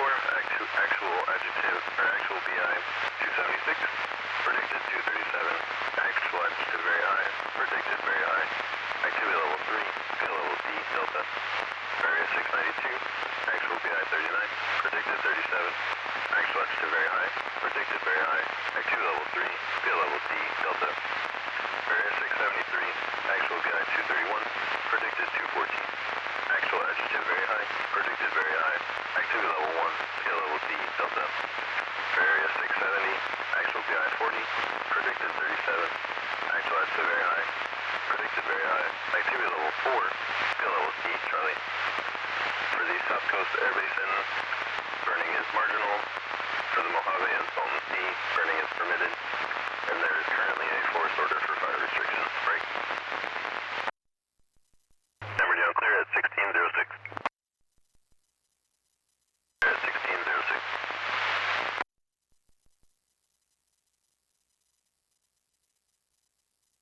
actual adjective, or actual BI 276, predicted 237, actual adjective very high, predicted very high, activity level 3, field level D, delta, area 692, actual BI 39, predicted 37, actual adjective very high, predicted very high, activity level 3, field level D, delta, area 673, actual BI 231, predicted 214, actual adjective very high, predicted very high, activity level 1, field level D, delta, area 670, actual BI 40, predicted 37, actual adjective very high, predicted very high, activity level 4, field level D, Charlie. For the South Coast Air Basin, burning is marginal. For the Mojave and Salton Sea,